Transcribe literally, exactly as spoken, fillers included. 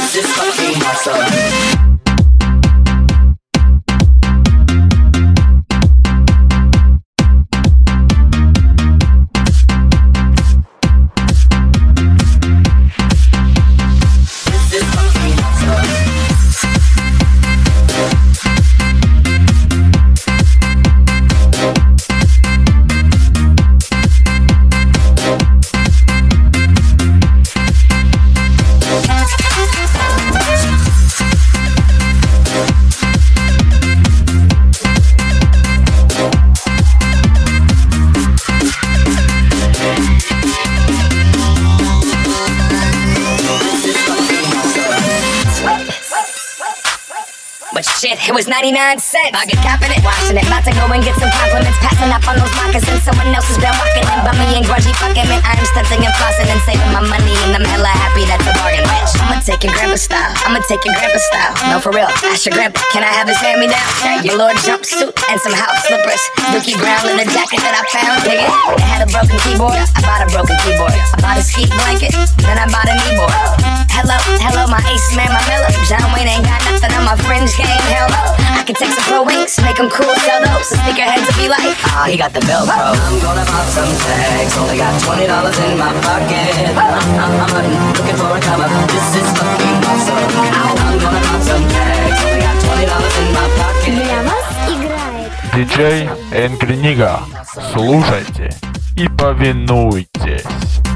This is fucking awesome. But shit, it was ninety-nine cents. I get capping it, washing it. About to go and get some compliments. Passing up on those moccasins. Someone else has been walking in by me and grudgy fucking man. I'm stunting and flossing and saving my money. And I'm hella happy that's a bargain, bitch. I'ma take your grandpa style. I'ma take your grandpa style. No, for real, ask your grandpa. Can I have his hand-me-down? Your Lord jumpsuit and some house slippers. Dookie Brown in the jacket that I found. Dig it? It had a broken keyboard. I bought a broken keyboard. I bought a ski blanket. Then I bought a kneeboard. Hello, hello, my ace man, my Miller. John Wayne ain't got nothing on my fringe game. Hell no. I can take some pro wings, make them cool, sell those. So sneakerheads will be like, ah, oh, he got the Velcro. I'm gonna pop some tags. Only got twenty dollars in my pocket. I'm, I'm hunting, looking for a come up. This is fucking awesome. I'm gonna pop some tags. Only got twenty dollars in my pocket. Для вас играет диджей Angry Nigga. Слушайте и повинуйтесь.